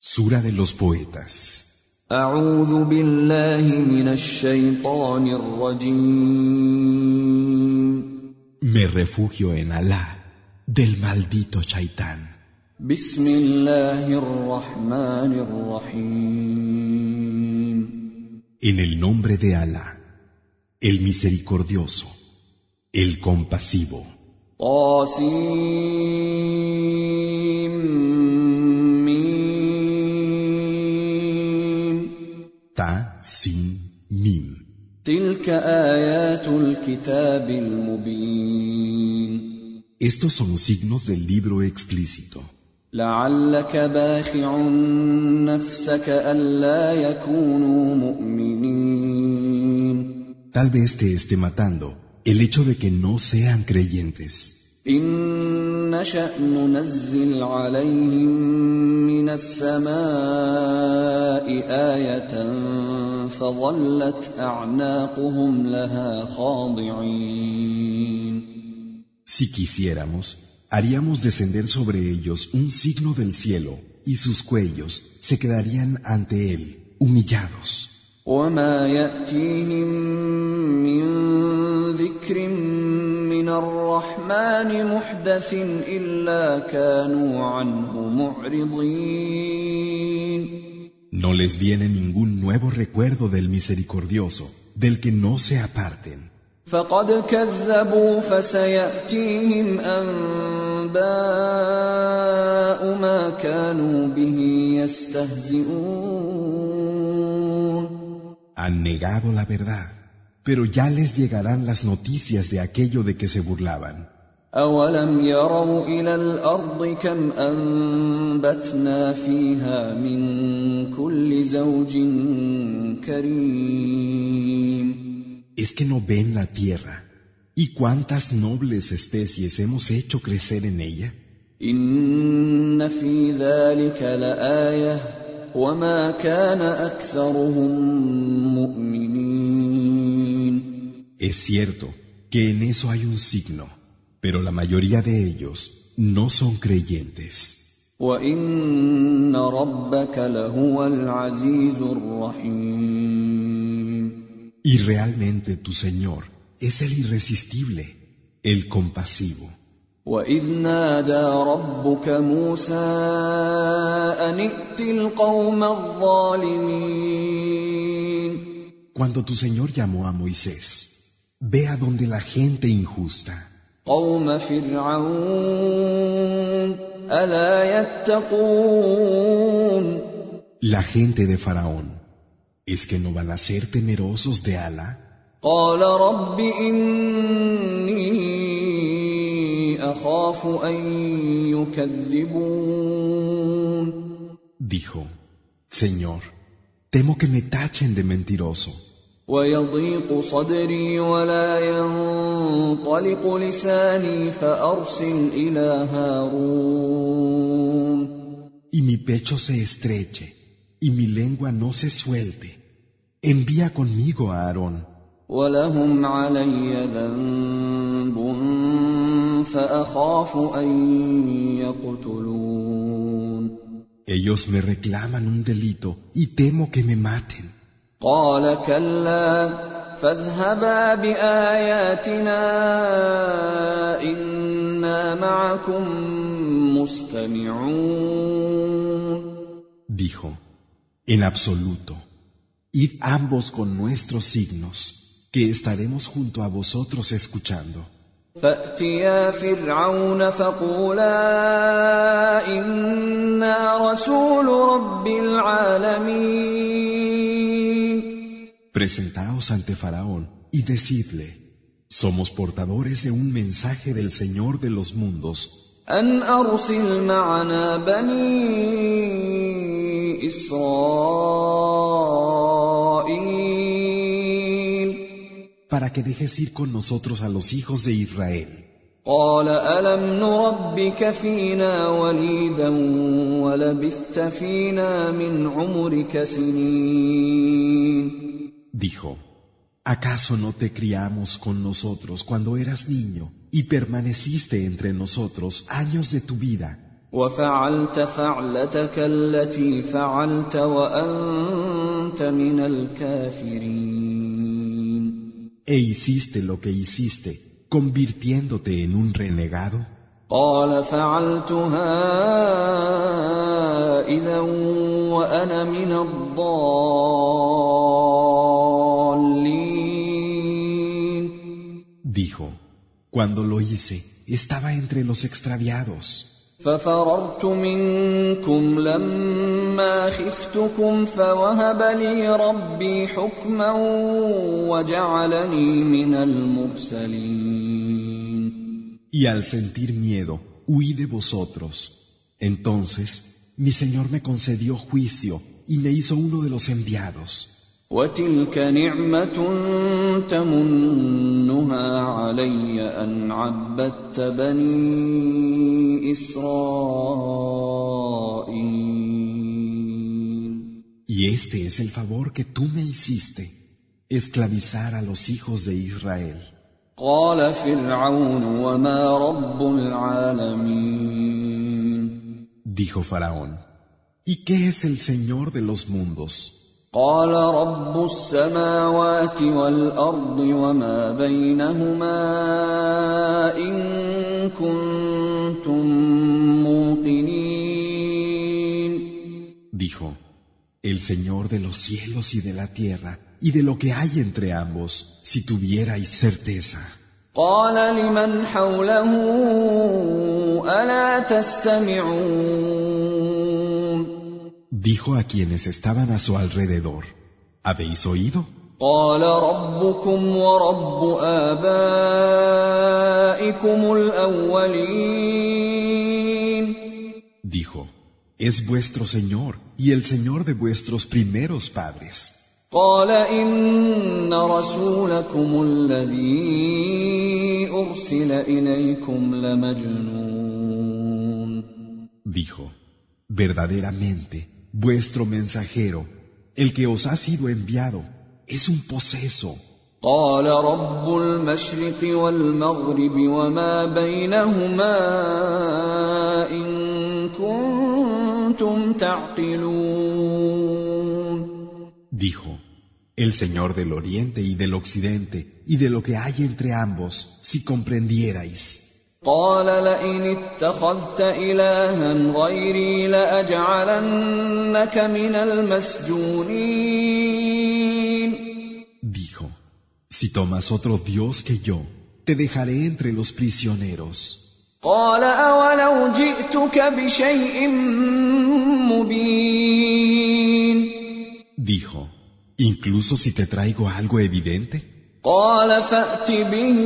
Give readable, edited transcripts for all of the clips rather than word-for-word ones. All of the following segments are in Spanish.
Sura de los poetas. أعوذ بالله من الشيطان الرجيم. Me refugio en Alá, del maldito Chaitán. بسم الله الرحمن الرحيم. En el nombre de Alá, el misericordioso, el compasivo. Ta, sin, mim. تلك آيات الكتاب المبين. Estos son signos del libro explícito. لعلك باخع نفسك ألا يكونوا مؤمنين. Tal vez te esté matando el hecho de que no sean creyentes. إن نشأ ننزل عليهم من السماء آية فظلت أعناقهم لها خاضعين. Si quisiéramos, haríamos descender sobre ellos un signo del cielo y sus cuellos se quedarían ante él, humillados. وما يأتيهم من ذكر من الرحمن محدث إلا كانوا عنه معرضين. No les viene ningún nuevo recuerdo del misericordioso, del que no se aparten. فقد كذبوا فسيأتيهم أنباء ما كانوا به يستهزئون. Han negado la verdad, pero ya les llegarán las noticias de aquello de que se burlaban. أولم يروا إلى الأرض كم أنبتنا فيها من كل زوج كريم. ¿Es que no ven la tierra? ¿Y cuántas nobles especies hemos hecho crecer en ella? إن في ذلك لآية وما كان أكثرهم مؤمنين. Es cierto que en eso hay un signo, pero la mayoría de ellos no son creyentes. وإن ربك لهو العزيز الرحيم. Y realmente tu Señor es el irresistible, el compasivo. وإذ نادى ربك موسى أن ائت القوم الظالمين. Cuando tu Señor llamó a Moisés, ve a donde la gente injusta. قوم فرعون ألا يتقون. La gente de Faraón, ¿es que no van a ser temerosos de Alá? قال رب إني أخاف أن يكذبون. Dijo, Señor, temo que me tachen de mentiroso. ويضيق صدري ولا ينطلق لساني فأرسل إلى هارون. Y mi pecho se estreche, y mi lengua no se suelte. Envía conmigo a Aarón. ولهم علي ذنب فأخاف أن يقتلون. Ellos me reclaman un delito y temo que me maten. قال كلا فاذهبا بآياتنا إنا معكم مستمعون. Dijo, en absoluto, id ambos con nuestros signos, que estaremos junto a vosotros escuchando. فأتيا فرعون فقولا إنا رسول رب العالمين. Presentaos ante Faraón y decidle, somos portadores de un mensaje del Señor de los mundos. أن أرسل معنا بني إسرائيل. Para que dejes ir con nosotros a los hijos de Israel. قال ألم نربك فينا وليدا ولبثت فينا من عمرك سنين. Dijo, ¿acaso no te criamos con nosotros cuando eras niño y permaneciste entre nosotros años de tu vida? وفعلت فعلتك التي فعلت وأنت من الكافرين. E hiciste lo que hiciste, convirtiéndote en un renegado. قال فعلتها إذا وأنا من الضالين. Dijo, cuando lo hice, estaba entre los extraviados. ففررت منكم لما خفتكم فوهب لي ربي حكما وجعلني من المرسلين. Y al sentir miedo, huí de vosotros. Entonces, mi Señor me concedió juicio y me hizo uno de los enviados. وتلك نعمة تمنها علي أن عبدت بني إسرائيل. Y este es el favor que tú me hiciste, esclavizar a los hijos de Israel. قال فرعون وما رب العالمين. Dijo Faraón, ¿y qué es el Señor de los mundos? قال رب السماوات والأرض وما بينهما إن كنتم موقنين. Dijo, el Señor de los cielos y de la tierra y de lo que hay entre ambos, si tuvierais certeza. قال لمن حوله ألا تستمعون. Dijo a quienes estaban a su alrededor, ¿habéis oído? قال ربكم ورب آبائكم الأولين. Dijo, es vuestro Señor y el Señor de vuestros primeros padres. قال إن رسولكم الذي أرسل إليكم لمجنون. Dijo, verdaderamente, vuestro mensajero, el que os ha sido enviado, es un poseso. قال رب المشرق والمغرب وما بينهما إن كنتم تعقلون. Dijo, el Señor del Oriente y del Occidente y de lo que hay entre ambos, si comprendierais. قال لئن اتخذت إلها غيري لأجعلنك من المسجونين. Dijo, si tomas otro Dios que yo, te dejaré entre los prisioneros. قال أولو جئتك بشيء مبين. Dijo, incluso si te traigo algo evidente. قال فأت به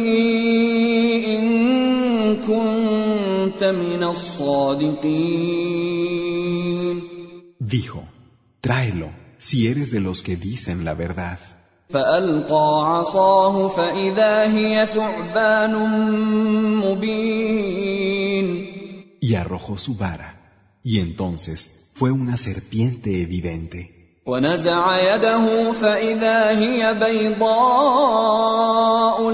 إن كنت من الصادقين. Dijo, tráelo, si eres de los que dicen la verdad. فألقى عصاه فإذا هي ثعبان مبين. Y arrojó su vara, y entonces fue una serpiente evidente. ونزع يده فإذا هي بيضاء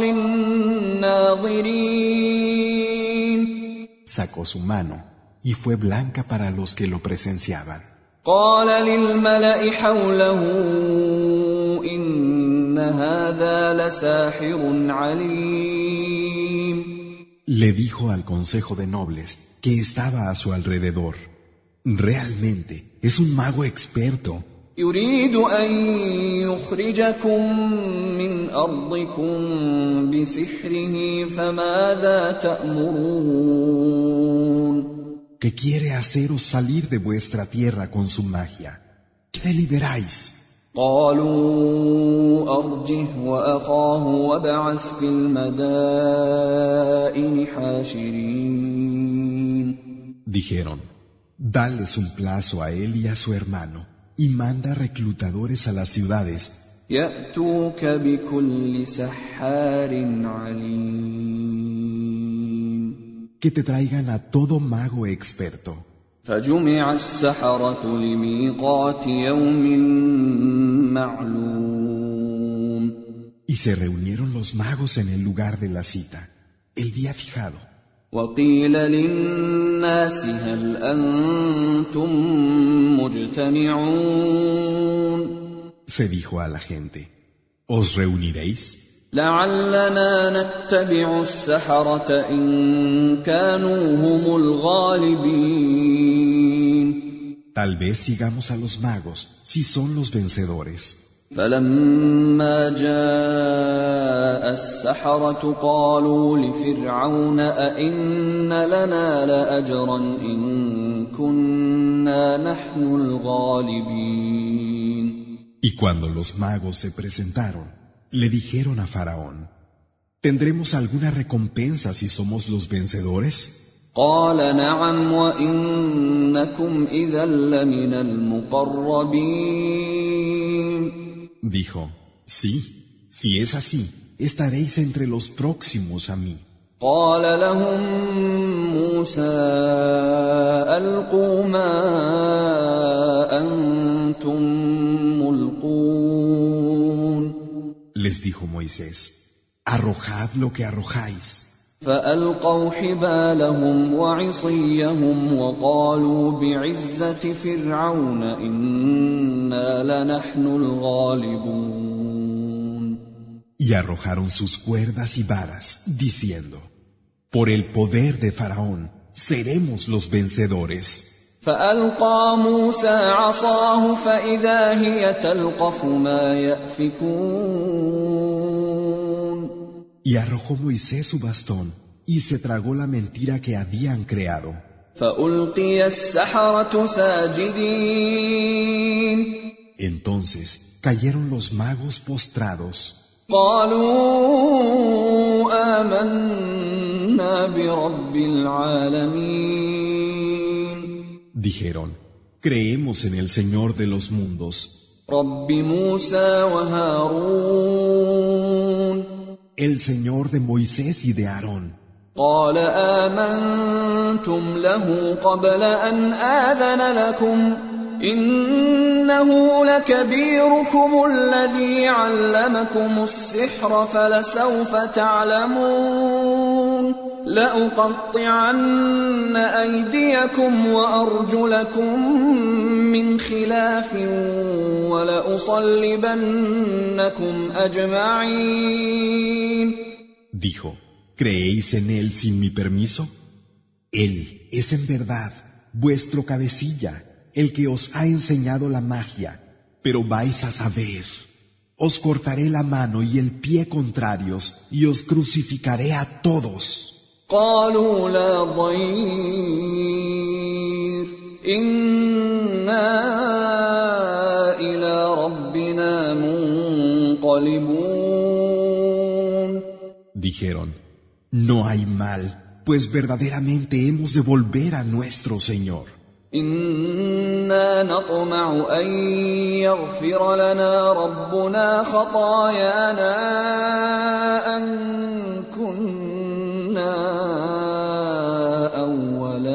للناظرين. Sacó su mano, y fue blanca para los que lo presenciaban. قال للملأ حوله إن هذا لساحر عليم. Le dijo al consejo de nobles que estaba a su alrededor, realmente es un mago experto. يريد أن يخرجكم من أرضكم بسحره فماذا تأمرون. Que quiere haceros salir de vuestra tierra con su magia. ¿Qué deliberáis? قالوا أرجه وأخاه وابعث في المدائن حاشرين. Dijeron, dales un plazo a él y a su hermano, y manda reclutadores a las ciudades. يأتوك بكل سحار عليم. Que te traigan a todo mago experto. فجمع السحرة لميقات يوم معلوم. Y se reunieron los magos en el lugar de la cita, el día fijado. وقيل للناس الناس هل أنتم مجتمعون Se dijo a la gente, ¿os reuniréis? لعلنا نتبع السحرة إن كانوا هم الغالبين Tal vez sigamos a los magos, si son los vencedores. فلما جاء السحرة قالوا لفرعون أئن لنا لأجرا إن كنا نحن الغالبين. Y cuando los magos se presentaron, le dijeron a Faraón, ¿tendremos alguna recompensa si somos los vencedores? قال نعم وإنكم إذا لمن المقربين. Dijo, sí, si es así, estaréis entre los próximos a mí. قال لهم موسى ألقوا ما أنتم ملقون. Les dijo Moisés, arrojad lo que arrojáis. فألقوا حبالهم وعصيهم وقالوا بعزة فرعون إنا لنحن الغالبون. Y arrojaron sus cuerdas y varas, diciendo, por el poder de Faraón, seremos los vencedores. فألقى موسى عصاه فإذا هي تلقف ما يأفكون. Y arrojó Moisés su bastón, y se tragó la mentira que habían creado. فألقي السحرة ساجدين. Entonces cayeron los magos postrados. قالوا آمنا برب العالمين. Dijeron, creemos en el Señor de los mundos, رب موسى وهارون. el Señor de Moisés y de Aarón. قال آمنتم له قبل أن آذن لكم إنه لكبيركم الذي علمكم السحر فلسوف تعلمون لأقطعن أيديكم وأرجلكم من خلاف ولأصلبنكم أجمعين. Dijo, ¿creéis en él sin mi permiso? Él es en verdad vuestro cabecilla, el que os ha enseñado la magia, pero vais a saber. Os cortaré la mano y el pie contrarios y os crucificaré a todos. قالوا لا ضير إنا إلى ربنا منقلبون. Dijeron, no hay mal, pues verdaderamente hemos de volver a nuestro Señor. إنا نطمع أن يغفر لنا ربنا خطايانا أن كنا أول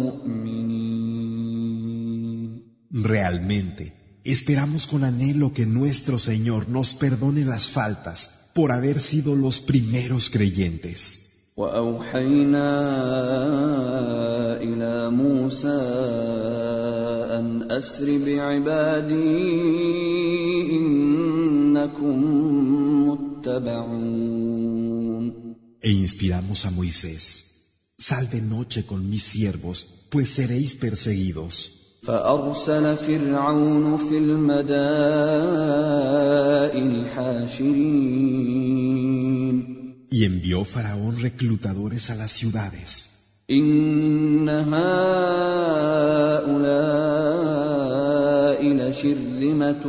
المؤمنين. Realmente, esperamos con anhelo que nuestro Señor nos perdone las faltas por haber sido los primeros creyentes. وأوحينا إلى موسى أن أسر بعبادي إنكم متبعون. E inspiramos a Moisés, sal de noche con mis siervos, pues seréis perseguidos. فأرسل فرعون في المدائن حاشرين. Y envió Faraón reclutadores a las ciudades. إن هؤلاء لشرذمة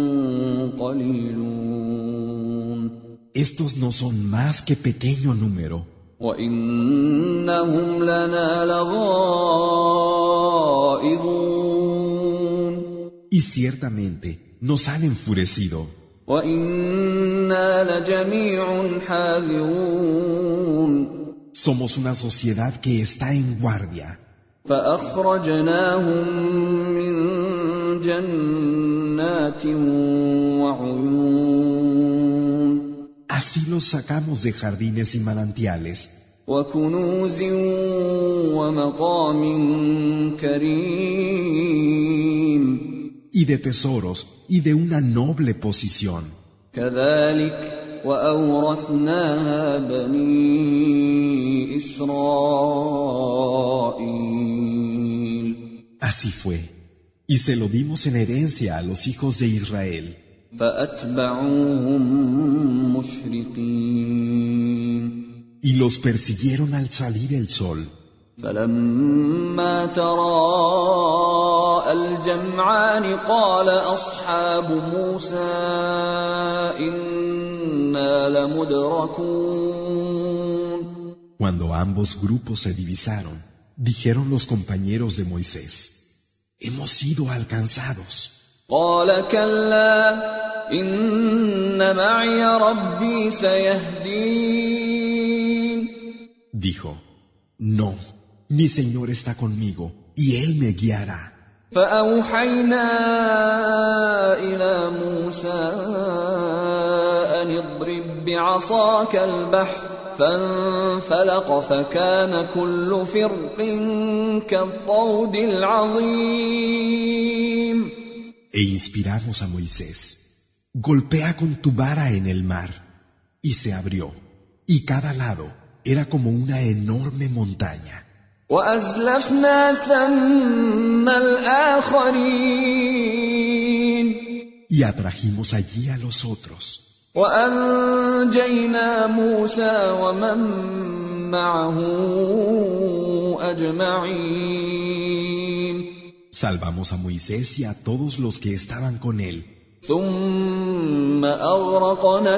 قليلون. Estos no son más que pequeño número. وإنهم لنا لغائظون. Y ciertamente nos han enfurecido. وإنا لجميع حاذرون. Somos una sociedad que está en guardia. فأخرجناهم من جنات وعيون. Así los sacamos de jardines y manantiales وكنوز ومقام كريم y de tesoros y de una noble posición. كذلك وأورثناها بني إسرائيل Así fue, y se lo dimos en herencia a los hijos de Israel. فأتبعوهم مشرقين Y los persiguieron al salir el sol. فلما تراءى الجمعان قال أصحاب موسى إنا لمدركون Cuando ambos grupos se divisaron, dijeron los compañeros de Moisés: hemos sido alcanzados. قال كلا إن معي ربي سيهدين Dijo: no, mi Señor está conmigo y Él me guiará. فأوحينا إلى موسى أن اضرب بعصاك البحر فانفلق فكان كل فرق كالطود العظيم E inspiramos a Moisés: golpea con tu vara en el mar. Y se abrió, y cada lado era como una enorme montaña. وأزلفنا ثم الآخرين Y atrajimos allí a los otros. وأنجينا موسى ومن معه أجمعين Salvamos a Moisés y a todos los que estaban con él. ثم أغرقنا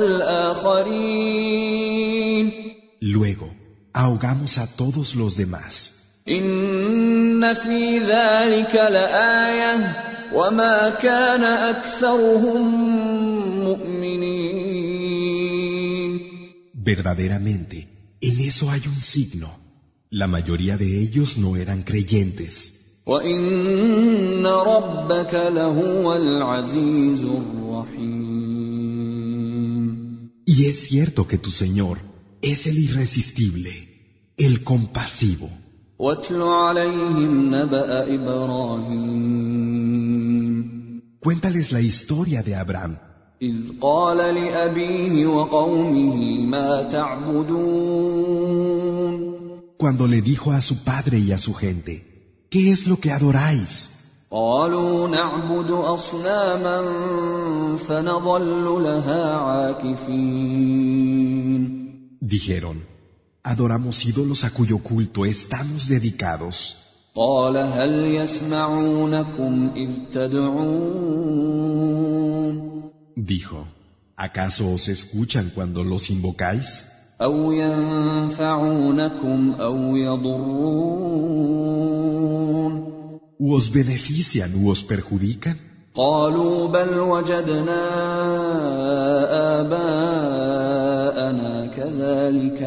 الآخرين Luego, ahogamos a todos los demás. إن في ذلك لآية وما كان أكثرهم مؤمنين Verdaderamente, en eso hay un signo. La mayoría de ellos no eran creyentes. وإن ربك لهو العزيز الرحيم Y es cierto que tu Señor es el irresistible, el compasivo. واتل عليهم نبأ إبراهيم Cuéntales la historia de Abraham, إذ قال لأبيه وقومه ما تعبدون cuando le dijo a su padre y a su gente: ¿qué es lo que adoráis? قالوا نعبد أصناما فنظل لها عاكفين Dijeron: adoramos ídolos a cuyo culto estamos dedicados. قال هل يسمعونكم إذ تدعون Dijo: ¿acaso os escuchan cuando los invocáis? أو ينفعونكم أو يضرون ¿U os benefician u os perjudican? قالوا بل وجدنا آباءنا كذلك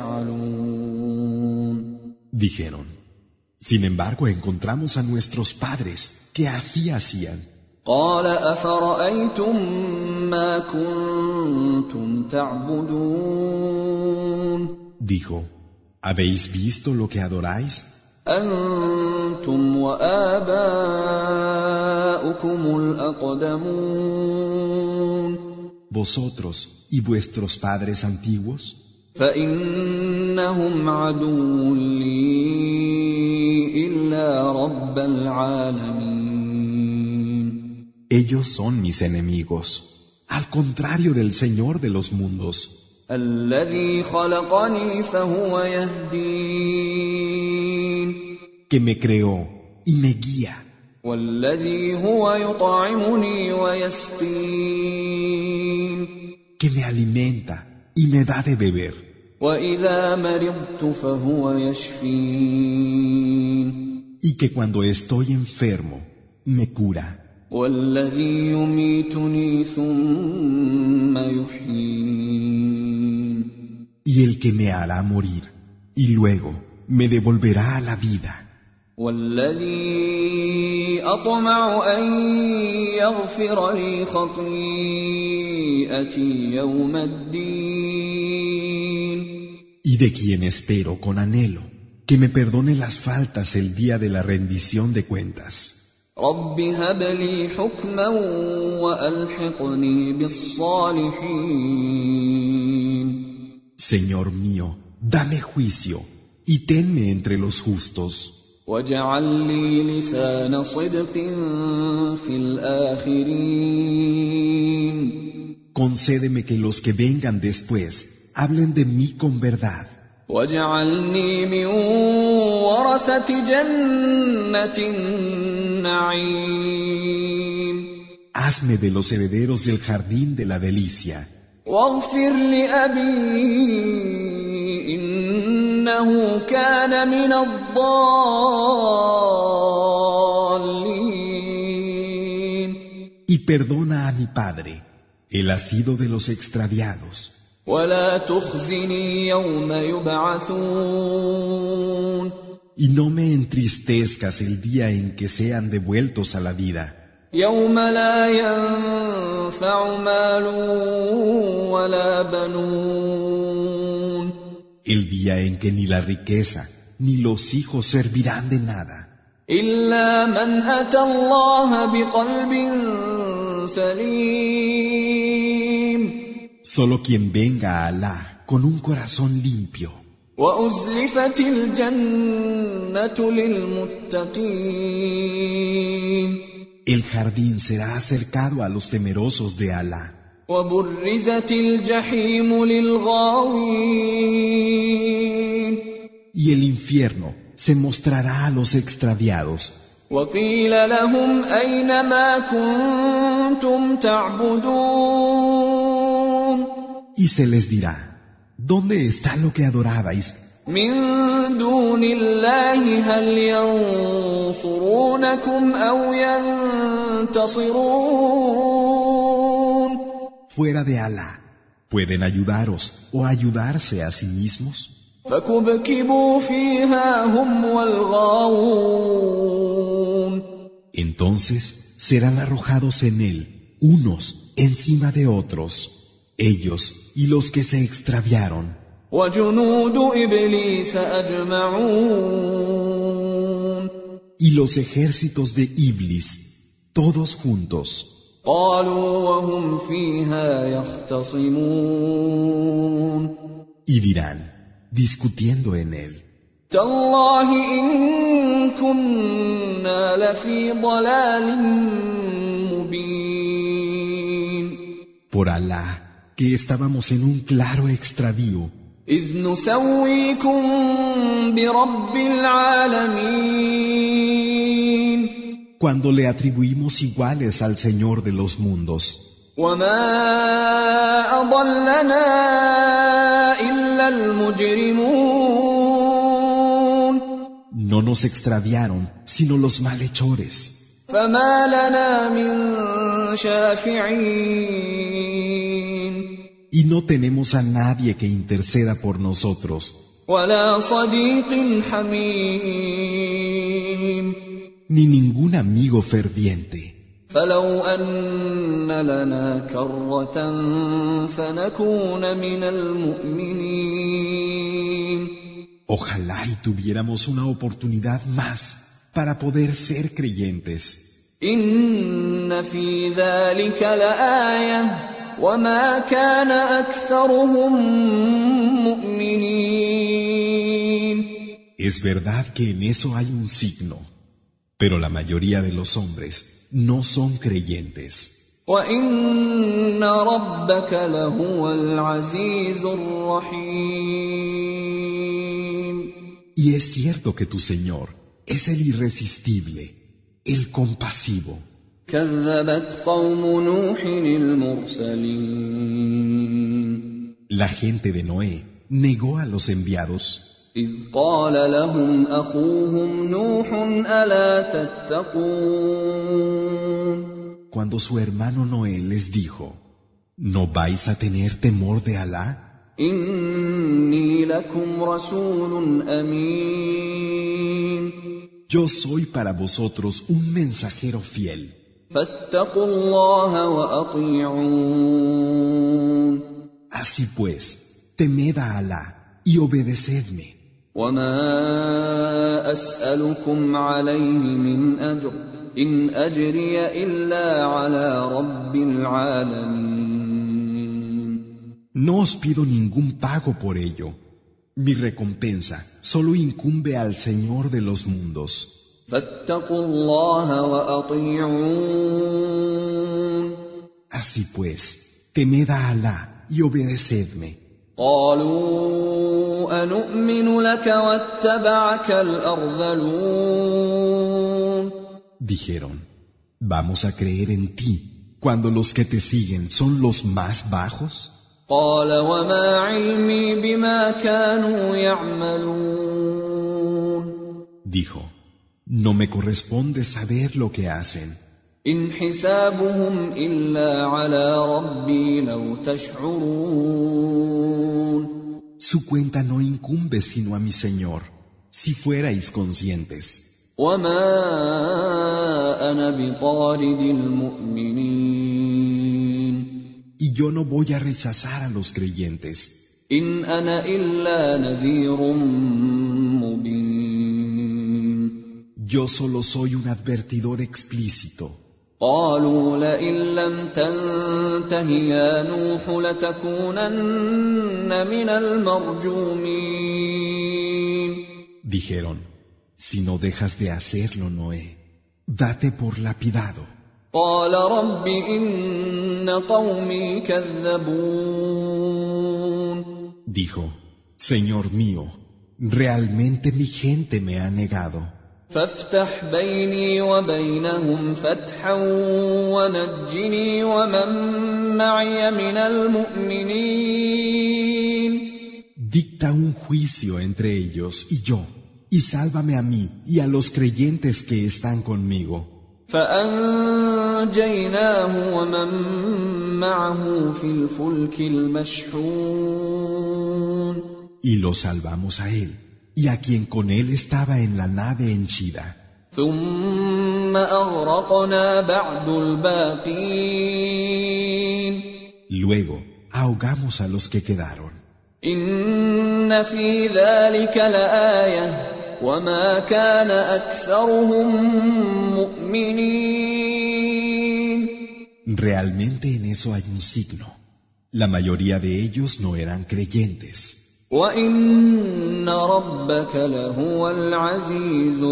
يفعلون Dijeron: sin embargo encontramos a nuestros padres que así hacían. قال أفرأيتم ما كنتم تعبدون Dijo: ¿habéis visto lo que adoráis? أنتم وآباؤكم الأقدمون Vosotros y vuestros padres antiguos, فإنهم عدو لي إلا رب العالمين ellos son mis enemigos, al contrario del Señor de los mundos, الذي خلقني فهو يهدين que me creó y me guía, والذي هو يطعمني ويسقين que me alimenta y me da de beber, وإذا مرضت فهو يشفين y que cuando estoy enfermo me cura, والذي يميتني ثم يحيين y el que me hará morir y luego me devolverá a la vida, والذي أطمع أن يغفر لي خطيئتي يوم الدين y de quien espero con anhelo que me perdone las faltas el día de la rendición de cuentas. رب هب لي حكما وألحقني بالصالحين. Señor mío, dame juicio y tenme entre los justos. واجعل لي لسان صدق في الآخرين. Concédeme que los que vengan después hablen de mí con verdad. واجعلني من ورثة جنة النعيم. Hazme de los herederos del jardín de la delicia. واغفر لأبي إنه كان من الضالين. Y perdona a mi padre, él ha sido de los extraviados. ولا تخزني يوم يبعثون. Y no me entristezcas el día en que sean devueltos a la vida. يوم لا ينفع مال ولا بنون. El día en que ni la riqueza ni los hijos servirán de nada. إلا من أتى الله بقلب سليم. Solo quien venga a Alá con un corazón limpio. وأزلفت الجنة للمتقين. El jardín será acercado a los temerosos de Alá. وبرزت الجحيم للغاوين. Y el infierno se mostrará a los extraviados. وقيل لهم أين ما كنتم تعبدون. Y se les dirá, ¿dónde está lo que adorabais? من دون الله هل ينصرونكم أو ينتصرون. Fuera de Alá, ¿pueden ayudaros o ayudarse a sí mismos? فكبكبوا فيها هم والغاوون. Entonces serán arrojados en él, unos encima de otros, ellos y los que se extraviaron. وجنود إبليس أجمعون. Y los ejércitos de Iblis, todos juntos. قالوا وهم فيها يختصمون. Y dirán, discutiendo en él, تالله إن كنا لفي ضلال مبين. por Alá, que estábamos en un claro extravío, إذ نسويكم برب العالمين. cuando le atribuimos iguales al Señor de los mundos. وما أضلنا إلا المجرمون. No nos extraviaron, sino los malhechores. فما لنا من شافعين. Y no tenemos a nadie que interceda por nosotros, ولا صديق حميم. ni ningún amigo ferviente. فلو أن لنا كرة فنكون من المؤمنين. Ojalá y tuviéramos una oportunidad más para poder ser creyentes. إن في ذلك لآية وما كان أكثرهم مؤمنين. Es verdad que en eso hay un signo, pero la mayoría de los hombres no son creyentes. وإن ربك لهو العزيز الرحيم. Y es cierto que tu Señor es el irresistible, el compasivo. كذبت قوم نوح المرسلين. La gente de Noé negó a los enviados إذ قال لهم أخوهم نوح ألا تتقون. cuando su hermano Noé les dijo, ¿no vais a tener temor de Alá? إني لكم رسول أمين. Yo soy para vosotros un mensajero fiel. فاتقوا الله وأطيعون. Así pues, temed a Alá y obedecedme. وما أسألكم عليه من أجر إن أجري إلا على رب العالمين. No os pido ningún pago por ello. Mi recompensa solo incumbe al Señor de los mundos. فاتقوا الله وأطيعون. Así pues, temed a Alá y obedecedme. قالوا أنؤمن لك واتبعك الأرذلون. Dijeron, ¿vamos a creer en ti cuando los que te siguen son los más bajos? قال وما علمي بما كانوا يعملون. Dijo, no me corresponde saber lo que hacen. إن حسابهم إلا على ربي لو تشعرون. Su cuenta no incumbe sino a mi Señor, si fuerais conscientes. وما أنا بطارد المؤمنين. Y yo no voy a rechazar a los creyentes. إن أنا إلا نذير مبين. Yo solo soy un advertidor explícito. قالوا لئن لم تنته يا نوح لتكونن من المرجومين. Dijeron, si no dejas de hacerlo, Noé, date por lapidado. قال رب إن قومي كذبون. Dijo, Señor mío, realmente mi gente me ha negado. فافتح بيني وبينهم فتحا ونجني ومن معي من المؤمنين. Dicta un juicio entre ellos y yo, y sálvame a mí y a los creyentes que están conmigo. فأنجيناه ومن معه في الفلك المشحون. Y lo salvamos a él, y a quien con él estaba en la nave henchida. ثم أغرقنا بعد الباقين. Luego ahogamos a los que quedaron. إن في ذلك لآية وما كان أكثرهم مؤمنين. Realmente en eso hay un signo. La mayoría de ellos no eran creyentes. وَإِنَّ رَبَّكَ لَهُوَ الْعَزِيزُ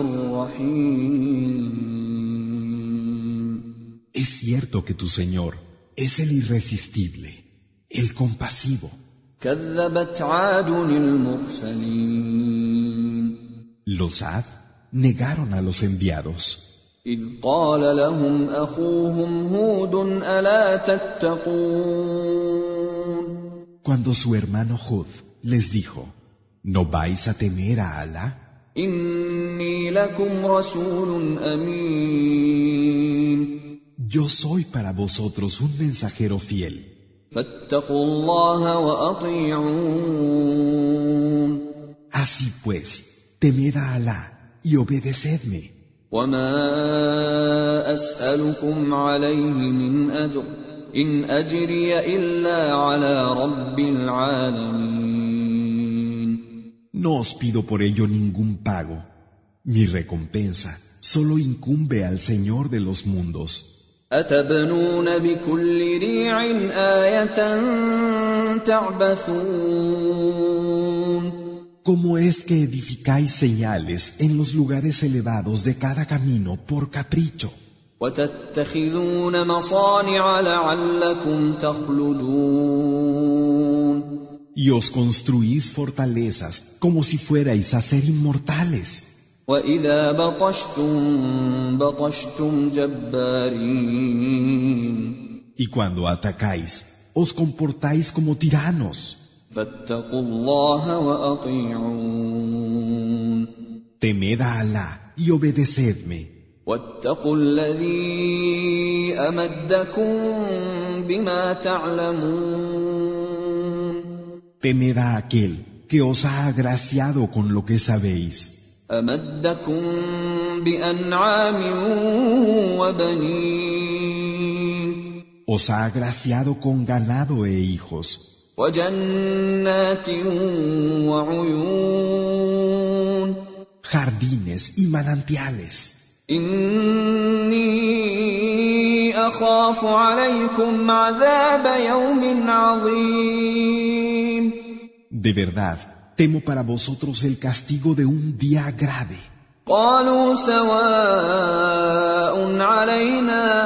الرَّحِيمُ. Es cierto que tu Señor es el irresistible, el compasivo. كَذَّبَتْ عَادٌ الْمُرْسَلِينَ. Los Ad negaron a los enviados. إِذْ قَالَ لَهُمْ أَخُوهُمْ هُودٌ أَلَا تَتَّقُونَ. Cuando su hermano Hud les dijo, ¿no vais a temer a Alá? إِنِّي لَكُمْ رَسُولٌ أَمِينٌ. Yo soy para vosotros un mensajero fiel. فَاتَّقُوا اللَّهَ وَأَطِيعُونِ. Así pues, temed a Alá y obedecedme. وَمَا أَسْأَلُكُمْ عَلَيْهِ مِنْ أَجْرٍ إِنْ أَجْرِيَ إِلَّا عَلَى رَبِّ الْعَالَمِينَ. No os pido por ello ningún pago. Mi recompensa solo incumbe al Señor de los mundos. أَتَبْنُونَ بِكُلِّ رِيعٍ آيَةً تَعْبَثُونَ. ¿Cómo es que edificáis señales en los lugares elevados de cada camino por capricho? وَتَتَّخِذُونَ مَصَانِعَ لَعَلَّكُمْ تَخْلُدُونَ. Y os construís fortalezas como si fuerais a ser inmortales. وَإِذَا بَطَشْتُمْ بَطَشْتُمْ جَبَّارِينَ. Y cuando atacáis, os comportáis como tiranos. فَاتَّقُوا اللَّهَ وَأَطِيعُونِ. Temed a Alá y obedecedme. وَاتَّقُوا الَّذِي أَمَدَّكُم بِمَا تَعْلَمُونَ. Temed a aquel que os ha agraciado con lo que sabéis. أَمَدَّكُم بِأَنْعَامٍ وَبَنِينَ. Os ha agraciado con ganado e hijos. وجنات وعيون jardines y manantiales. إني أخاف عليكم عذاب يوم عظيم. De verdad, temo para vosotros el castigo de un día grave. قالوا سواء علينا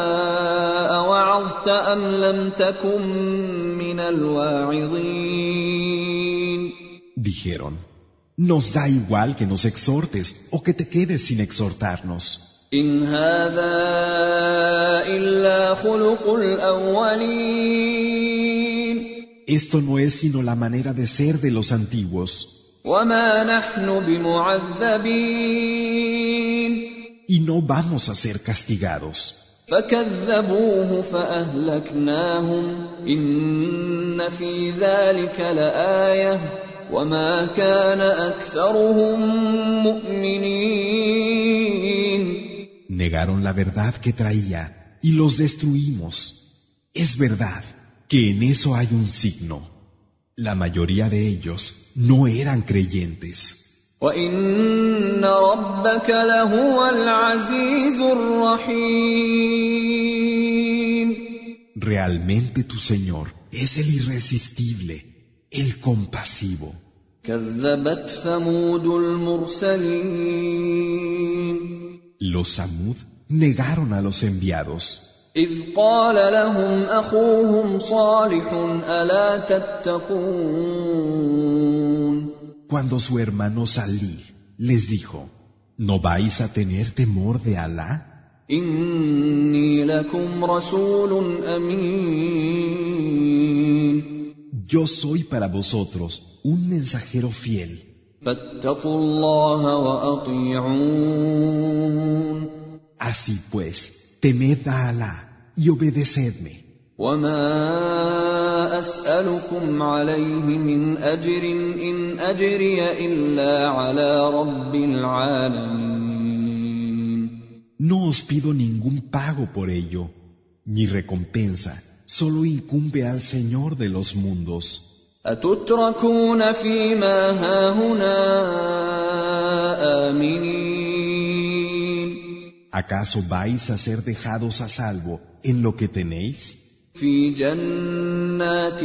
أوعظت أم لم تكن من الواعظين. Dijeron, nos da igual que nos exhortes o que te quedes sin exhortarnos. إن هذا إلا خلق الأولين. Esto no es sino la manera de ser de los antiguos. وما نحن بمعذبين. Y no vamos a ser castigados. فكذبوه فأهلكناهم إن في ذلك لآية وما كان أكثرهم مؤمنين. Negaron la verdad que traía y los destruimos. Es verdad que en eso hay un signo. La mayoría de ellos no eran creyentes. وَإِنَّ رَبَّكَ لَهُوَ الْعَزِيزُ الرَّحِيمُ. Realmente tu Señor es el irresistible, el compasivo. كَذَّبَتْ ثَمُودُ الْمُرْسَلِينَ. Los Samud negaron a los enviados. إِذْ قَالَ لَهُمْ أَخُوهُمْ صَالِحٌ أَلَا تَتَّقُونَ. Cuando su hermano Salih les dijo, ¿no vais a tener temor de Alá? إِنِّي لَكُمْ رَسُولٌ أَمِينٌ. Yo soy para vosotros un mensajero fiel. فَاتَّقُوا اللَّهَ وَأَطِيعُونِ. Así pues, temed a Alá y obedecedme. وَمَا أَسْأَلُكُمْ عَلَيْهِ مِنْ أَجْرٍ إِنْ أَجْرِيَ إِلَّا عَلَى رَبِّ الْعَالَمِينَ. No os pido ningún pago por ello. Mi recompensa solo incumbe al Señor de los mundos. أَتُتْرَكُونَ فِي مَا هَاهُنَا آمِنِينَ. ¿Acaso vais a ser dejados a salvo en lo que tenéis? فِي جَنَّاتٍ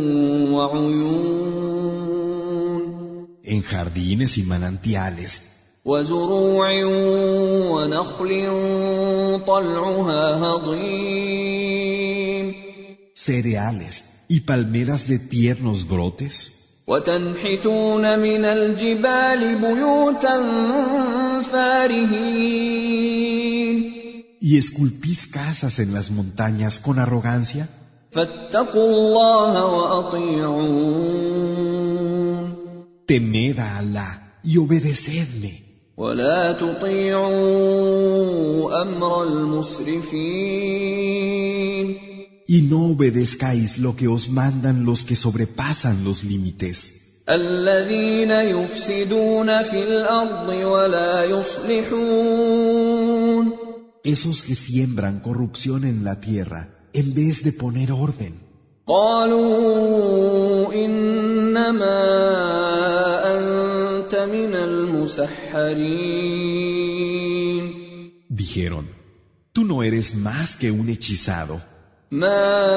وَعُيُونٍ. En jardines y manantiales, وَزُرُوعٍ وَنَخْلٍ طَلْعُهَا هَضِيمٌ. cereales y palmeras de tiernos brotes, وَتَنْحِتُونَ مِنَ الْجِبَالِ بُيُوتًا فَارِهِينَ. y esculpís casas en las montañas con arrogancia. فَاتَّقُوا اللَّهَ وَأَطِيعُونِ. Temed a Alá y obedecedme. وَلَا تُطِيعُوا أَمْرَ الْمُسْرِفِينَ. Y no obedezcáis lo que os mandan los que sobrepasan los límites, الَّذِينَ يُفْسِدُونَ فِي الْأَرْضِ وَلَا يُصْلِحُونَ. esos que siembran corrupción en la tierra en vez de poner orden. قَالُوا إِنَّمَا أَنْتَ مِنَ الْمُسَحَّرِينَ. Dijeron, tú no eres más que un hechizado. مَا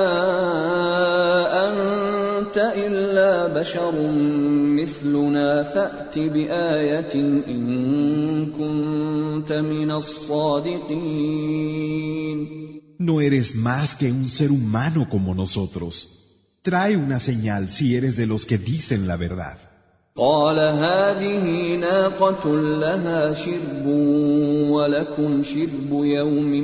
أَنْتَ إِلَّا بَشَرٌ مِثْلُنَا فَأْتِ بِآيَةٍ إِن كُنتَ مِنَ الصَّادِقِينَ. No eres más que un ser humano como nosotros. Trae una señal si eres de los que dicen la verdad. قَالَ هَٰذِهِ نَاقَةٌ لَهَا شِرْبٌ وَلَكُمْ شِرْبُ يَوْمٍ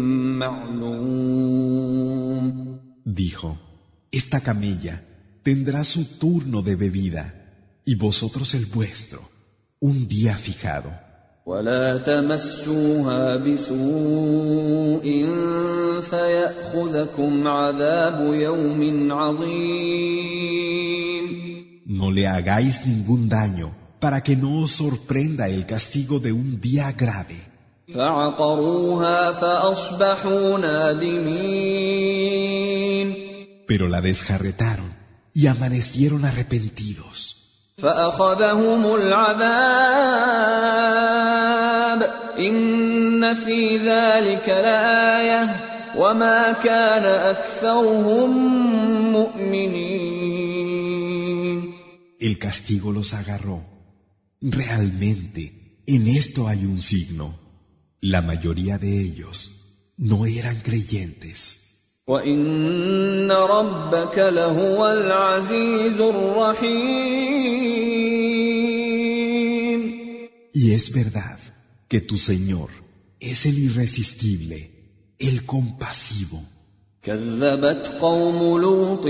مَّعْلُومٍ. Dijo, esta camella tendrá su turno de bebida y vosotros el vuestro, un día fijado. وَلَا تَمَسُّوهَا بِسُوءٍ فَيَأْخُذَكُمْ عَذَابُ يَوْمٍ عَظِيمٍ. No le hagáis ningún daño para que no os sorprenda el castigo de un día grave. فَعَقَرُوهَا فَأَصْبَحُوا نَادِمِينَ. Pero la desjarretaron y amanecieron arrepentidos. فأخذهم العذاب إن في ذلك لآية وما كان أكثرهم مؤمنين. El castigo los agarró. Realmente, en esto hay un signo. La mayoría de ellos no eran creyentes. وَإِنَّ رَبَّكَ لَهُوَ الْعَزِيزُ الرَّحِيمُ. Y es verdad que tu Señor es el irresistible, el compasivo. كَذَّبَتْ قَوْمُ لُوطٍ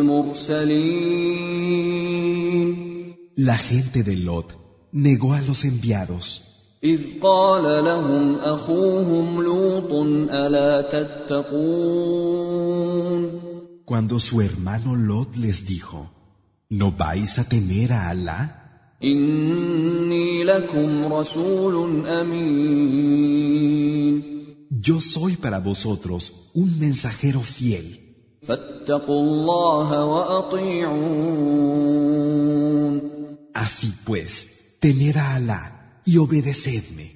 الْمُرْسَلِينَ. La gente de Lot negó a los enviados. إِذْ قَالَ لَهُمْ أَخُوهُمْ لُوطٌ أَلَا تَتَّقُونَ. Cuando su hermano Lot les dijo, ¿no vais a temer a Alá? إِنِّي لَكُمْ رَسُولٌ أَمِينٌ. Yo soy para vosotros un mensajero fiel. فَاتَّقُوا اللَّهَ وَأَطِيعُونِ. Así pues, temed a Alá y obedecedme.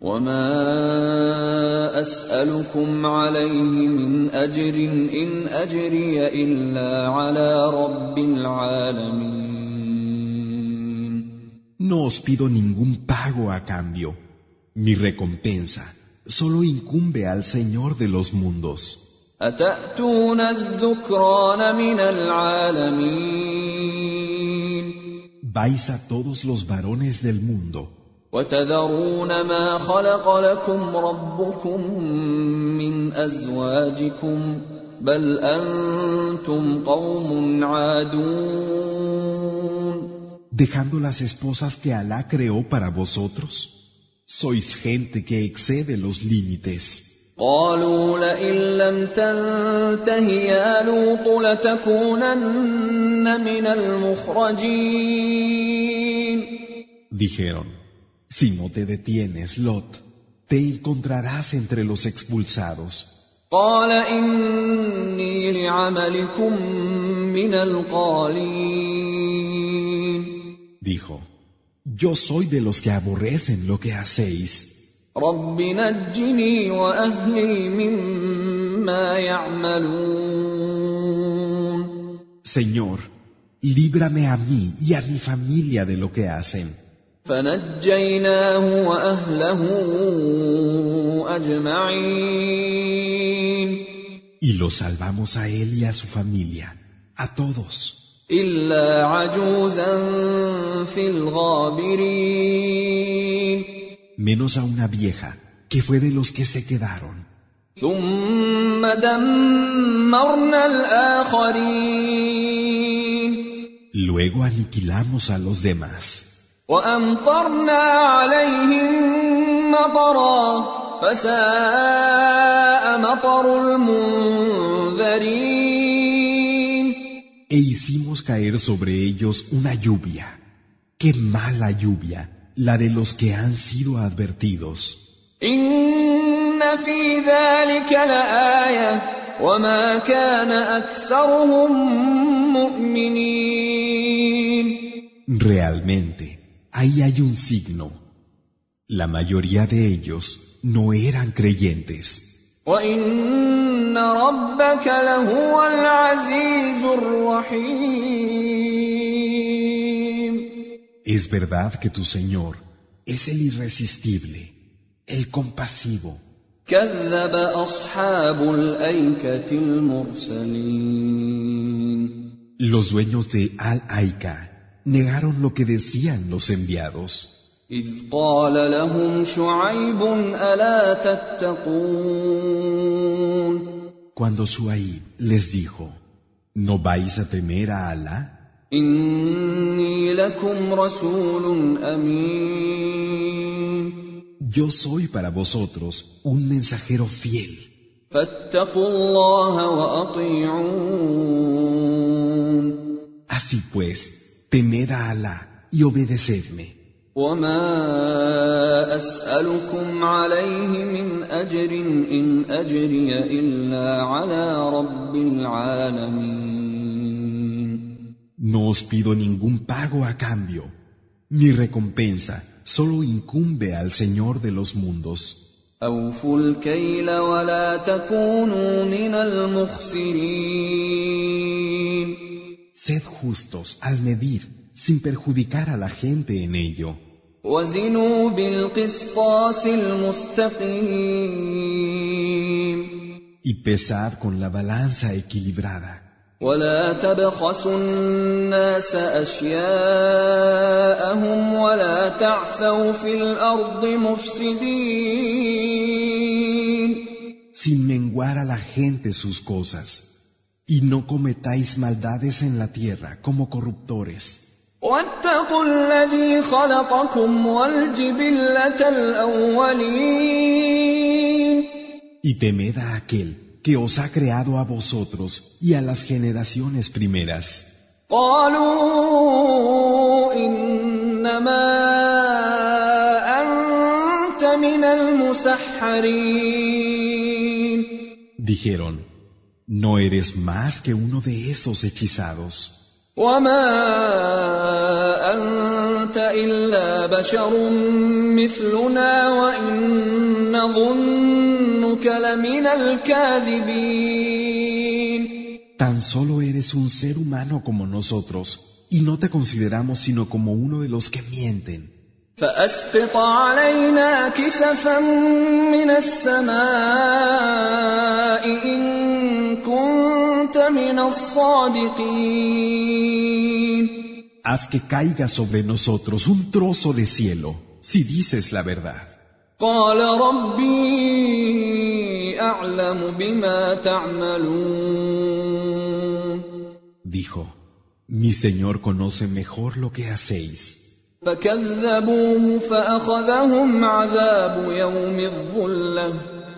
وَمَا أَسْأَلُكُمْ عَلَيْهِ مِنْ أَجْرٍ إِنْ أَجْرِيَ إِلَّا عَلَى رَبِّ الْعَالَمِينَ. No os pido ningún pago a cambio. Mi recompensa solo incumbe al Señor de los mundos. أَتَأْتُونَ الذُّكْرَانَ مِنَ الْعَالَمِينَ. Vais a todos los varones del mundo. وَتَذَرُونَ مَا خَلَقَ لَكُمْ رَبُّكُمْ مِنْ أَزْوَاجِكُمْ بَلْ أَنْتُمْ قَوْمٌ عَادُونَ. Dejando las esposas que Alá creó para vosotros, sois gente que excede los límites. قالوا لئن لم تنته يا لوط لتكونن من المخرجين. Dijeron, si no te detienes, Lot, te encontrarás entre los expulsados. قال إني لعملكم من القالين. Dijo, yo soy de los que aborrecen lo que hacéis. رب نجني وأهلي مما يعملون. Señor, líbrame a mí y a mi familia de lo que hacen. فنجيناه وأهله أجمعين. Y lo salvamos a él y a su familia, a todos. إلا عجوزا في الغابرين. Menos a una vieja, que fue de los que se quedaron. ثم دمرنا الآخرين. Luego aniquilamos a los demás. وأمطرنا عليهم مطرا فساء مطر المنذرين. E hicimos caer sobre ellos una lluvia. ¡Qué mala lluvia! La de los que han sido advertidos. إن في ذلك لآية وما كان أكثرهم مؤمنين. Realmente, ahí hay un signo. La mayoría de ellos no eran creyentes. وإن ربك لهو العزيز الرحيم. Es verdad que tu Señor es el irresistible, el compasivo. كذب أصحاب الأيكة المرسلين. Los dueños de Al-Aika negaron lo que decían los enviados. إذ قال لهم شعيب ألا تتقون. Cuando Shuaib les dijo, ¿no vais a temer a Alá? إني لكم رسول أمين. Yo soy para vosotros un mensajero fiel. فاتقوا الله وأطيعون. Así pues, temed a Alá y obedecedme. وما أسألكم عليه من أجر إن أجري إلا على رب العالمين. No os pido ningún pago a cambio. Mi recompensa solo incumbe al Señor de los mundos. أوفوا الكيل ولا تكونوا من المخسرين. Sed justos al medir, sin perjudicar a la gente en ello. وزنوا بالقسطاس المستقيم. Y pesad con la balanza equilibrada. ولا تبخسوا الناس أشياءهم ولا تعثوا في الأرض مفسدين. Sin menguar a la gente sus cosas. Y no cometáis maldades en la tierra como corruptores. واتقوا الذي خلقكم والجبلة الأولين. Y temed a aquel que os ha creado a vosotros y a las generaciones primeras. قالوا إنما أنت من المسحرين. Dijeron, no eres más que uno de esos hechizados. وما أنت إلا بشر مثلنا وإن نظنك لمن الكاذبين. Tan solo eres un ser humano como nosotros y no te consideramos sino como uno de los que mienten. فأسقط علينا كسفا من السماء إن كنت من الصادقين. Haz que caiga sobre nosotros un trozo de cielo, si dices la verdad. قال ربي أعلم بما تعملون. Dijo, mi Señor conoce mejor lo que hacéis. فكذبوه فأخذهم عذاب يوم الظلة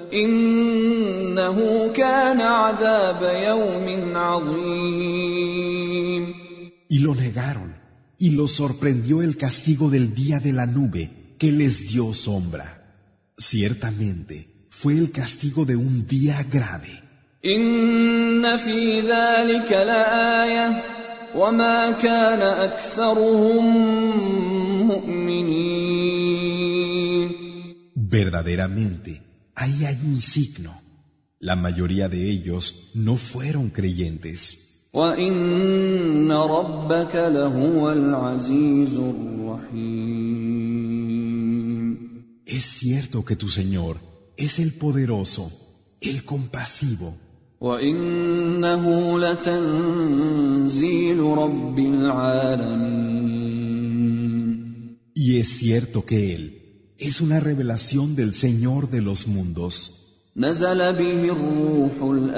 إنه كان عذاب يوم عظيم. Y lo negaron, y los sorprendió el castigo del día de la nube que les dio sombra. Ciertamente fue el castigo de un día grave. إن في ذلك لآية وما كان أكثرهم مؤمنين. Verdaderamente, ahí hay un signo. La mayoría de ellos no fueron creyentes. وَإِنَّ رَبَّكَ لَهُوَ الْعَزِيزُ الرَّحِيمُ. Es cierto que tu Señor es el poderoso, el compasivo. وَإِنَّهُ لَتَنزِيلُ رَبِّ الْعَالَمِينَ. Y es cierto que Él es una revelación del Señor de los mundos. نزل به الروح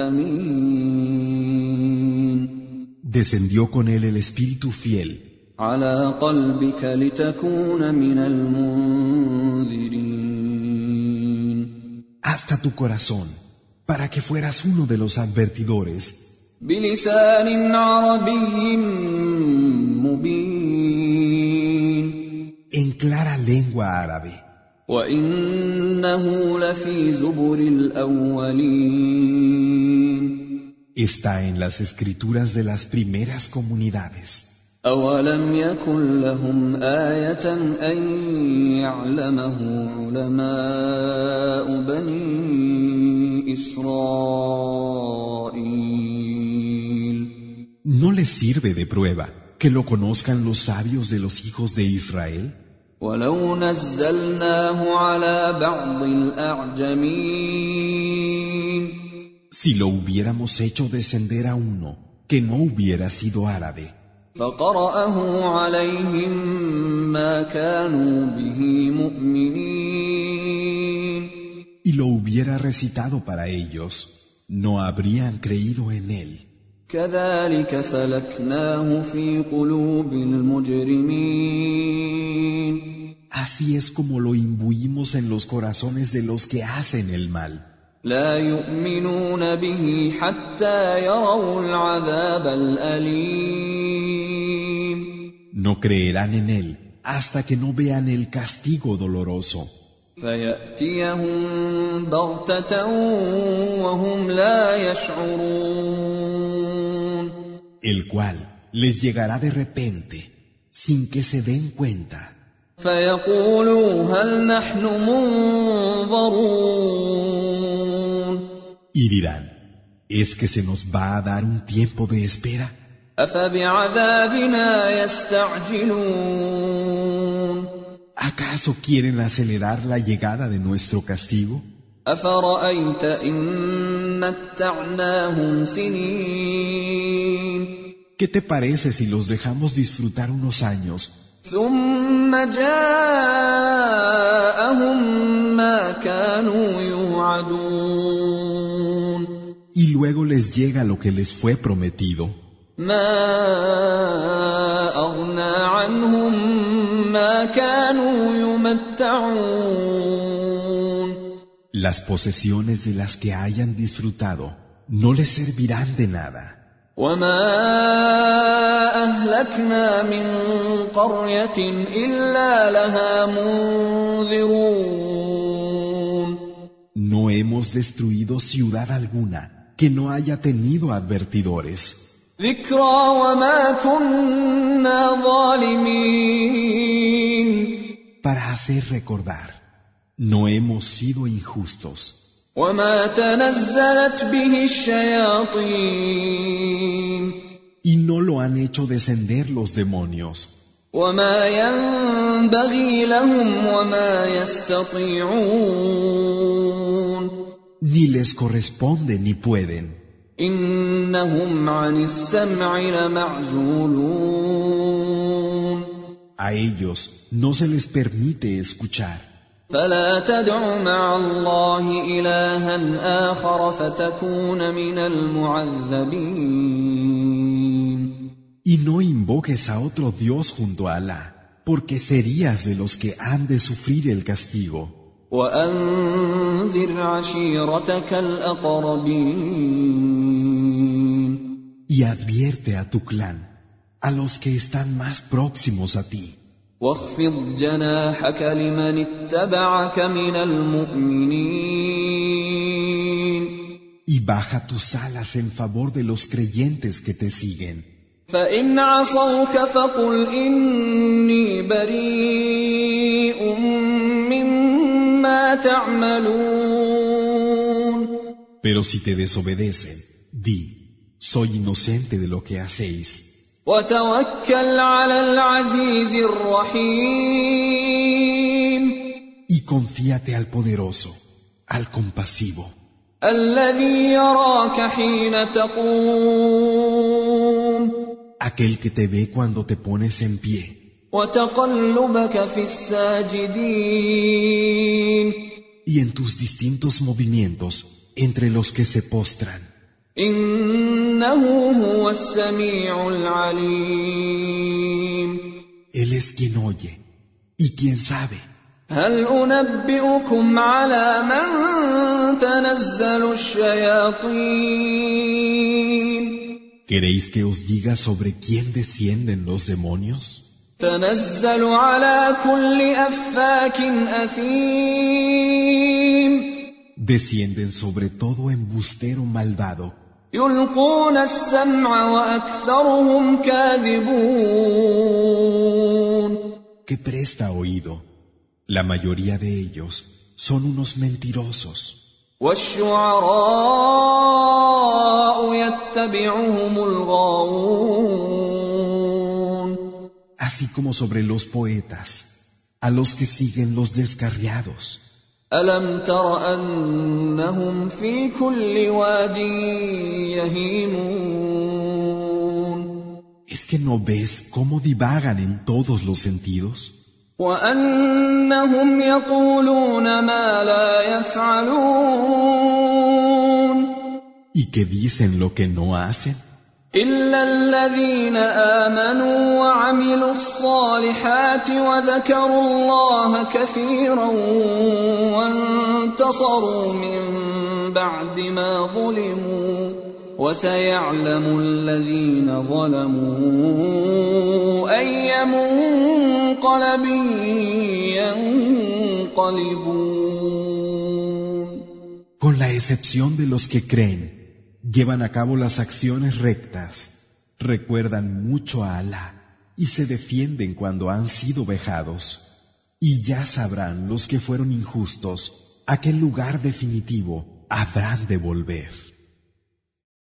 الأمين. Descendió con él el Espíritu fiel. على قلبك لتكون من المنذرين. Hasta tu corazón, para que fueras uno de los advertidores. بلسان عربي مبين. En clara lengua árabe. وَإِنَّهُ لَفِي زُبُرِ الْأَوَّلِينَ. Está en las escrituras de las primeras comunidades. أَوَلَمْ يَكُنْ لَهُمْ آيَةً أَنْ يَعْلَمَهُ عُلَمَاءُ بَنِي إِسْرَائِيلَ. ¿No les sirve de prueba que lo conozcan los sabios de los hijos de Israel? وَلَوْ نَزَّلْنَاهُ عَلَى بَعْضِ الْأَعْجَمِينَ. Si lo hubiéramos hecho descender a uno que no hubiera sido árabe, فَقَرَأَهُ عَلَيْهِمْ مَا كَانُوا بِهِ مُؤْمِنِينَ. y lo hubiera recitado para ellos, no habrían creído en él. كَذَلِكَ سَلَكْنَاهُ فِي قُلُوبِ الْمُجْرِمِينَ. Así es como lo imbuimos en los corazones de los que hacen el mal. لا يؤمنون به حتى يروا العذاب الأليم. No creerán en él hasta que no vean el castigo doloroso. فيأتيهم بغتة وهم لا يشعرون. El cual les llegará de repente, sin que se den cuenta. فيقولوا هل نحن منظرون Y dirán, ¿es que se nos va a dar un tiempo de espera? أفبعذابنا يستعجلون ¿Acaso quieren acelerar la llegada de nuestro castigo? أفرأيت إن متعناهم سنين ¿Qué te parece si los dejamos disfrutar unos años ثم جاءهم ما كانوا يوعدون y luego les llega lo que les fue prometido? ما أغنى عنهم ما كانوا يمتعون Las posesiones de las que hayan disfrutado no les servirán de nada. وما أهلكنا من قرية إلا لها منذرون No hemos destruido ciudad alguna que no haya tenido advertidores. ذكرى وما كنا ظالمين Para hacer recordar, no hemos sido injustos. وما تنزلت به الشياطين Y no lo han hecho descender los demonios. وما ينبغي لهم وما يستطيعون Ni les corresponde ni pueden. إنهم عن السمع لمعزولون A ellos no se les permite escuchar. فلا تدع مع الله إلها آخر فتكون من المعذبين Y no invoques a otro Dios junto a Alá, porque serías de los que han de sufrir el castigo. وأنذر عشيرتك الأقربين Y advierte a tu clan, a los que están más próximos a ti. واخفض جناحك لمن اتبعك من المؤمنين Y baja tus alas en favor de los creyentes que te siguen. فإن عصوك فقل إني بريء مما تعملون Pero si te desobedecen, di, soy inocente de lo que hacéis. وتوكل على العزيز الرحيم Y confíate al poderoso, al compasivo, الذي يراك حين تقوم aquel que te ve cuando te pones en pie وتقلبك في الساجدين y en tus distintos movimientos entre los que se postran. إنه هو السميع العليم Él es quien oye y quien sabe. هل أنبئكم على من تنزل الشياطين ¿Queréis que os diga sobre quién descienden los demonios? تنزل على كل أفاك أثيم Descienden sobre todo embustero malvado, يلقون السمع وأكثرهم كاذبون que presta oído. La mayoría de ellos son unos mentirosos. والشعراء يتبعهم الغاوون Así como sobre los poetas, a los que siguen los descarriados. ألم تر أنهم في كل واد يهيمون ¿Es que no ves cómo divagan en todos los sentidos? وأنهم يقولون ما لا يفعلون ¿Y que dicen lo que no hacen? إلا الذين آمنوا وعملوا الصالحات وذكروا الله كثيرا وانتصروا من بعد ما ظلموا وسيعلم الذين ظلموا أي منقلب ينقلبون. Con la excepción de los que creen, llevan a cabo las acciones rectas Recuerdan mucho a Alá y se defienden cuando han sido vejados. Y ya sabrán los que fueron injustos a qué lugar definitivo habrán de volver.